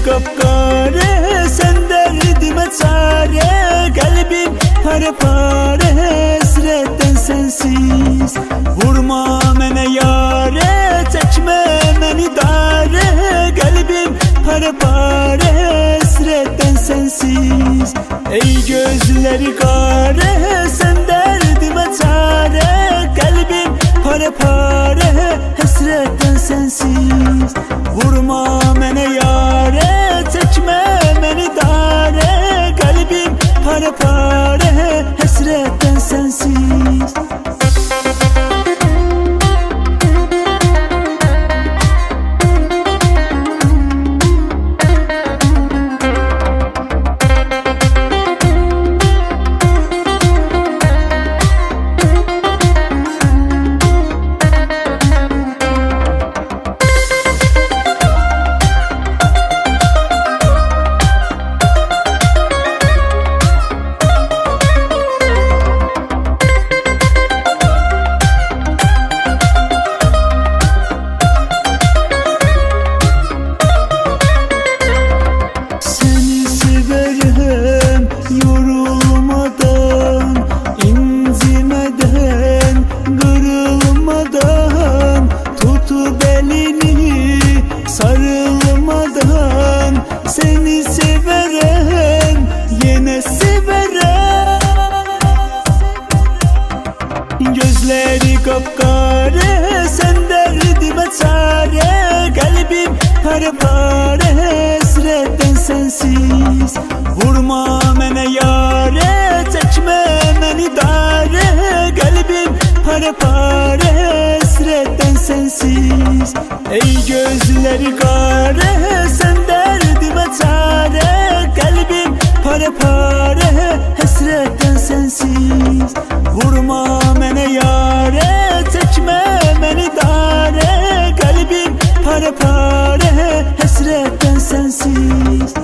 kapkara, sen derdime çare. Kalbim pare pare, hasretten sensiz. Vurma mene yare, çekme beni dare. Kalbim pare pare, hasretten sensiz. Ey gözleri kare, sen derdime çare. Kalbim pare pare, hasretten sensiz. Vurma mene yare, çekme beni dare. Kalbim pare pare, hasretten sensiz. Yorulmadan, incimeden, kırılmadan, tutup elini sarılmadan. Seni severem, yine severem. Gözleri kapkara, sen derdime çare. Kalbim pare pare, hasretten sensiz. Vurma mene yare, çekme beni dare. Kalbim pare pare, hasretten sensiz. Ey gözleri kare, sen derdime çare. Kalbim pare pare, hasretten sensiz. Vurma mene yare, çekme beni dare. Kalbim pare pare, hasretten sensiz.